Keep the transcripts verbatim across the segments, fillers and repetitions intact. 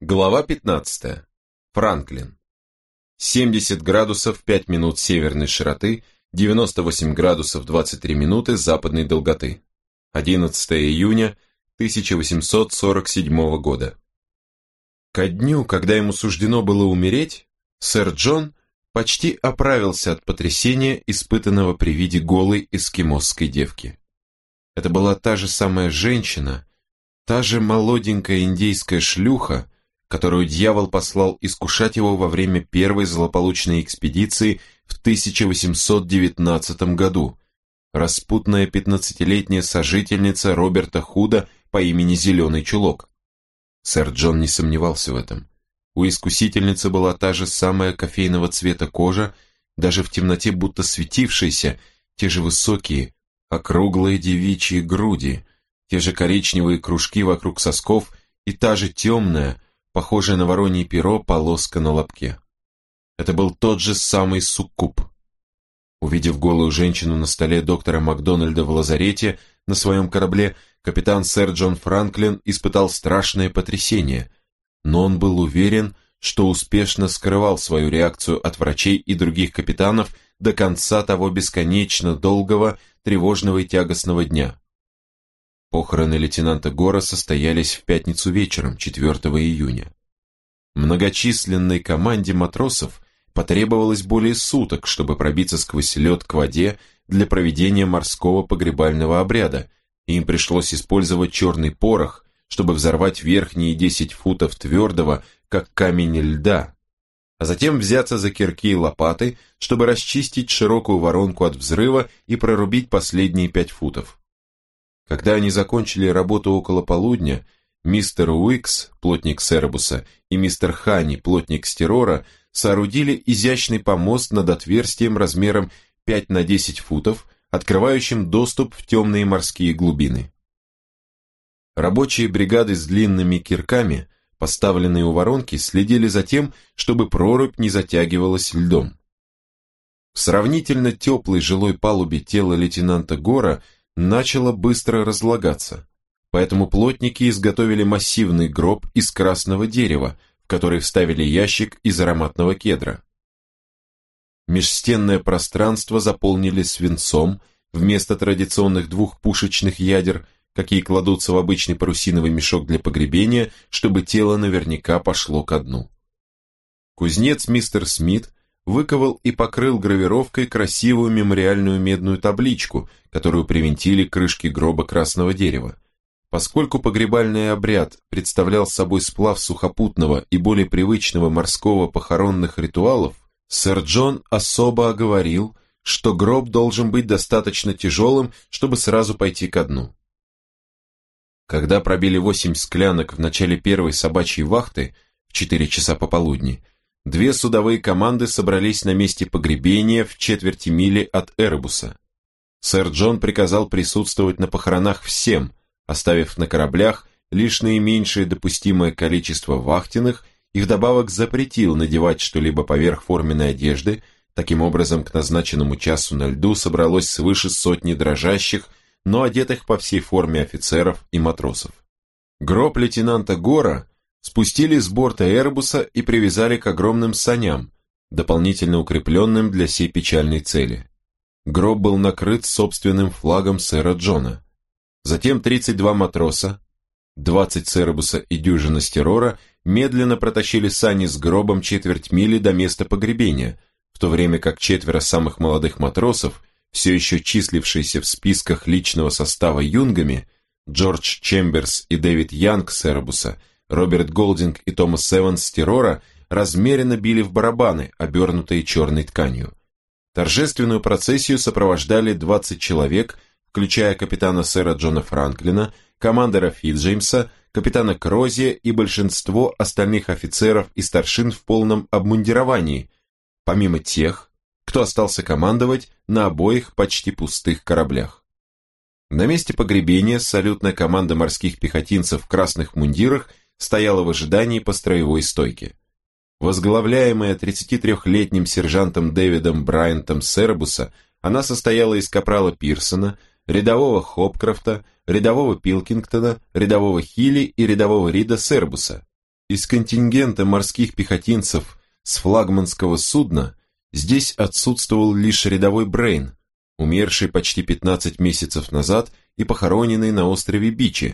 Глава пятнадцатая. Франклин. семьдесят градусов пять минут северной широты, девяносто восемь градусов двадцать три минуты западной долготы. одиннадцатое июня тысяча восемьсот сорок седьмого года. Ко дню, когда ему суждено было умереть, сэр Джон почти оправился от потрясения, испытанного при виде голой эскимосской девки. Это была та же самая женщина, та же молоденькая индейская шлюха, которую дьявол послал искушать его во время первой злополучной экспедиции в тысяча восемьсот девятнадцатом году, распутная пятнадцатилетняя сожительница Роберта Худа по имени Зеленый Чулок. Сэр Джон не сомневался в этом. У искусительницы была та же самая кофейного цвета кожа, даже в темноте будто светившаяся, те же высокие, округлые девичьи груди, те же коричневые кружки вокруг сосков и та же темная, похожая на воронье перо, полоска на лобке. Это был тот же самый суккуб. Увидев голую женщину на столе доктора Макдональда в лазарете на своем корабле, капитан сэр Джон Франклин испытал страшное потрясение, но он был уверен, что успешно скрывал свою реакцию от врачей и других капитанов до конца того бесконечно долгого, тревожного и тягостного дня. Похороны лейтенанта Гора состоялись в пятницу вечером, четвёртого июня. Многочисленной команде матросов потребовалось более суток, чтобы пробиться сквозь лед к воде для проведения морского погребального обряда, и им пришлось использовать черный порох, чтобы взорвать верхние десять футов твердого, как камень льда, а затем взяться за кирки и лопаты, чтобы расчистить широкую воронку от взрыва и прорубить последние пять футов. Когда они закончили работу около полудня, мистер Уикс, плотник Сербуса, и мистер Хани, плотник Стерора, соорудили изящный помост над отверстием размером пять на десять футов, открывающим доступ в темные морские глубины. Рабочие бригады с длинными кирками, поставленные у воронки, следили за тем, чтобы прорубь не затягивалась льдом. В сравнительно теплой жилой палубе тело лейтенанта Гора начало быстро разлагаться, поэтому плотники изготовили массивный гроб из красного дерева, в который вставили ящик из ароматного кедра. Межстенное пространство заполнили свинцом вместо традиционных двух пушечных ядер, какие кладутся в обычный парусиновый мешок для погребения, чтобы тело наверняка пошло ко дну. Кузнец мистер Смит выковал и покрыл гравировкой красивую мемориальную медную табличку, которую привинтили к крышке гроба красного дерева. Поскольку погребальный обряд представлял собой сплав сухопутного и более привычного морского похоронных ритуалов, сэр Джон особо оговорил, что гроб должен быть достаточно тяжелым, чтобы сразу пойти ко дну. Когда пробили восемь склянок в начале первой собачьей вахты в четыре часа пополудни, две судовые команды собрались на месте погребения в четверти мили от Эребуса. Сэр Джон приказал присутствовать на похоронах всем, оставив на кораблях лишь наименьшее допустимое количество вахтенных и вдобавок запретил надевать что-либо поверх форменной одежды. Таким образом, к назначенному часу на льду собралось свыше сотни дрожащих, но одетых по всей форме офицеров и матросов. Гроб лейтенанта Гора спустили с борта Эребуса и привязали к огромным саням, дополнительно укрепленным для сей печальной цели. Гроб был накрыт собственным флагом сэра Джона. Затем тридцать два матроса, двадцать с Эребуса и дюжина с Террора медленно протащили сани с гробом четверть мили до места погребения, в то время как четверо самых молодых матросов, все еще числившиеся в списках личного состава юнгами, Джордж Чемберс и Дэвид Янг с Эребуса, Роберт Голдинг и Томас Эванс с Террора, размеренно били в барабаны, обернутые черной тканью. Торжественную процессию сопровождали двадцать человек, включая капитана сэра Джона Франклина, командора Фитджеймса, капитана Крозия и большинство остальных офицеров и старшин в полном обмундировании, помимо тех, кто остался командовать на обоих почти пустых кораблях. На месте погребения салютная команда морских пехотинцев в красных мундирах стояла в ожидании по строевой стойке. Возглавляемая тридцатитрёхлетним сержантом Дэвидом Брайантом с Эребуса, она состояла из капрала Пирсона, рядового Хопкрофта, рядового Пилкингтона, рядового Хилли и рядового Рида с Эребуса. Из контингента морских пехотинцев с флагманского судна здесь отсутствовал лишь рядовой Брейн, умерший почти пятнадцать месяцев назад и похороненный на острове Бичи,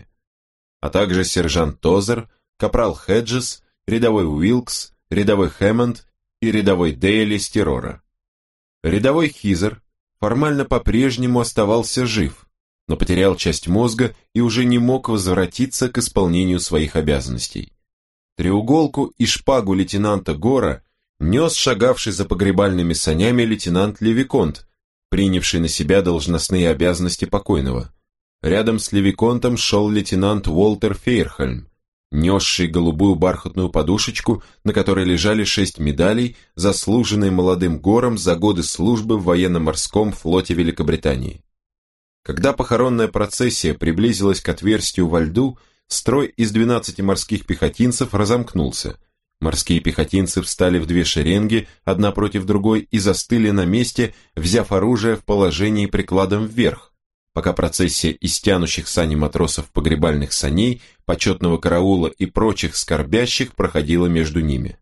а также сержант Тозер, капрал Хеджес, рядовой Уилкс, рядовой Хэммонд и рядовой Дейли с террора. Рядовой Хизер формально по-прежнему оставался жив, но потерял часть мозга и уже не мог возвратиться к исполнению своих обязанностей. Треуголку и шпагу лейтенанта Гора нес шагавший за погребальными санями лейтенант Левиконт, принявший на себя должностные обязанности покойного. Рядом с Левиконтом шел лейтенант Уолтер Фейрхольм, несший голубую бархатную подушечку, на которой лежали шесть медалей, заслуженные молодым Гором за годы службы в военно-морском флоте Великобритании. Когда похоронная процессия приблизилась к отверстию во льду, строй из двенадцати морских пехотинцев разомкнулся. Морские пехотинцы встали в две шеренги, одна против другой, и застыли на месте, взяв оружие в положении прикладом вверх, пока процессия из тянущих сани матросов погребальных саней, почетного караула и прочих скорбящих проходила между ними.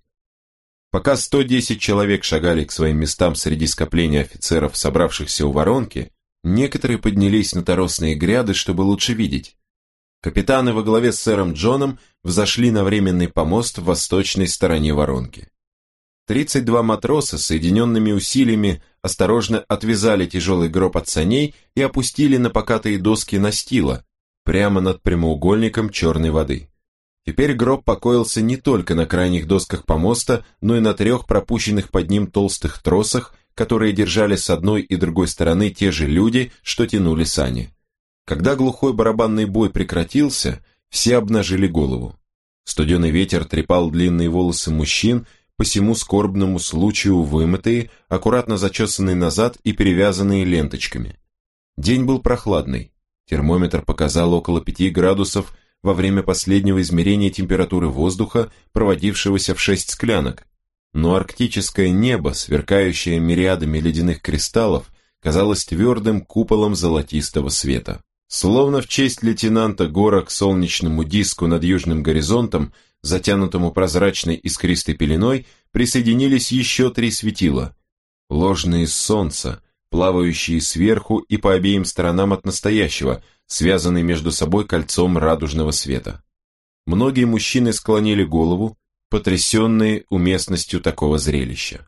Пока сто десять человек шагали к своим местам среди скопления офицеров, собравшихся у воронки, некоторые поднялись на торосные гряды, чтобы лучше видеть. Капитаны во главе с сэром Джоном взошли на временный помост в восточной стороне воронки. тридцать два матроса соединенными усилиями осторожно отвязали тяжелый гроб от саней и опустили на покатые доски настила, прямо над прямоугольником черной воды. Теперь гроб покоился не только на крайних досках помоста, но и на трех пропущенных под ним толстых тросах, которые держали с одной и другой стороны те же люди, что тянули сани. Когда глухой барабанный бой прекратился, все обнажили голову. Студеный ветер трепал длинные волосы мужчин, по сему скорбному случаю вымытые, аккуратно зачесанные назад и перевязанные ленточками. День был прохладный. Термометр показал около пяти градусов во время последнего измерения температуры воздуха, проводившегося в шесть склянок. Но арктическое небо, сверкающее мириадами ледяных кристаллов, казалось твердым куполом золотистого света. Словно в честь лейтенанта Гора к солнечному диску над южным горизонтом, затянутому прозрачной искристой пеленой, присоединились еще три светила. Ложные солнца, плавающие сверху и по обеим сторонам от настоящего, связанные между собой кольцом радужного света. Многие мужчины склонили голову, потрясенные уместностью такого зрелища.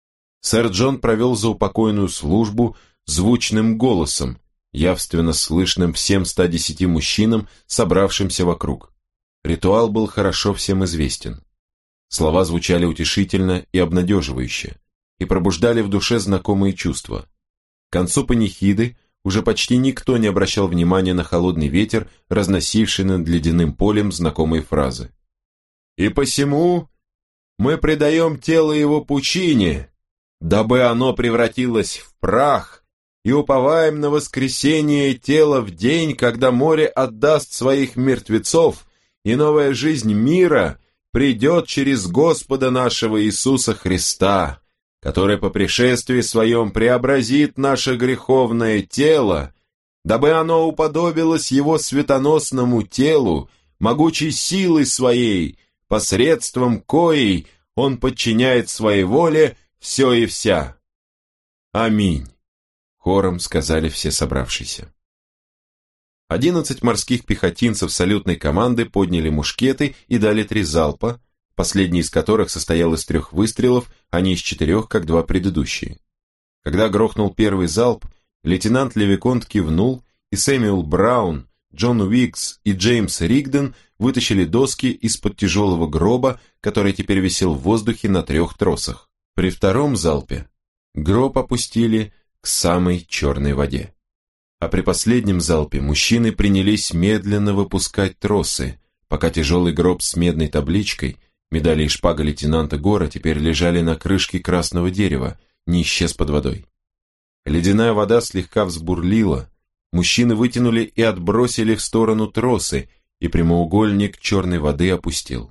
Сэр Джон провел заупокойную службу звучным голосом, явственно слышным всем ста десяти мужчинам, собравшимся вокруг. Ритуал был хорошо всем известен. Слова звучали утешительно и обнадеживающе, и пробуждали в душе знакомые чувства. К концу панихиды уже почти никто не обращал внимания на холодный ветер, разносивший над ледяным полем знакомые фразы. «И посему мы предаем тело его пучине, дабы оно превратилось в прах, и уповаем на воскресение тела в день, когда море отдаст своих мертвецов, и новая жизнь мира придет через Господа нашего Иисуса Христа, который по пришествии своем преобразит наше греховное тело, дабы оно уподобилось его светоносному телу, могучей силой своей, посредством коей он подчиняет своей воле все и вся. Аминь. Хором сказали все собравшиеся. Одиннадцать морских пехотинцев салютной команды подняли мушкеты и дали три залпа, последний из которых состоял из трех выстрелов, а не из четырех, как два предыдущие. Когда грохнул первый залп, лейтенант Левиконт кивнул, и Сэмюэл Браун, Джон Уикс и Джеймс Ригден вытащили доски из-под тяжелого гроба, который теперь висел в воздухе на трех тросах. При втором залпе гроб опустили к самой черной воде. А при последнем залпе мужчины принялись медленно выпускать тросы, пока тяжелый гроб с медной табличкой, медали и шпага лейтенанта Гора теперь лежали на крышке красного дерева, не исчез под водой. Ледяная вода слегка взбурлила, мужчины вытянули и отбросили в сторону тросы, и прямоугольник черной воды опустил.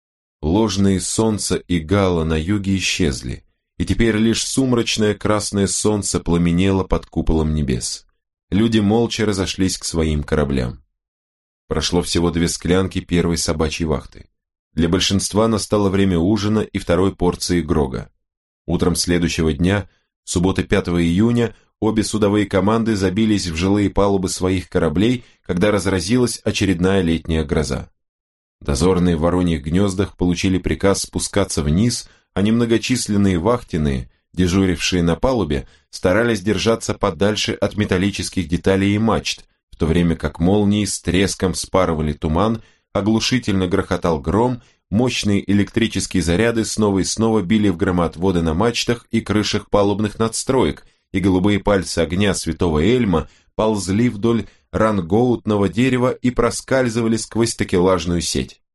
Ложные солнце и гала на юге исчезли, и теперь лишь сумрачное красное солнце пламенело под куполом небес. Люди молча разошлись к своим кораблям. Прошло всего две склянки первой собачьей вахты. Для большинства настало время ужина и второй порции грога. Утром следующего дня, субботы пятого июня, обе судовые команды забились в жилые палубы своих кораблей, когда разразилась очередная летняя гроза. Дозорные в Вороньих гнездах получили приказ спускаться вниз, а немногочисленные вахтенные, дежурившие на палубе, старались держаться подальше от металлических деталей и мачт, в то время как молнии с треском спарывали туман, оглушительно грохотал гром, мощные электрические заряды снова и снова били в громоотводы на мачтах и крышах палубных надстроек, и голубые пальцы огня святого Эльма ползли вдоль рангоутного дерева и проскальзывали сквозь такелажную сеть.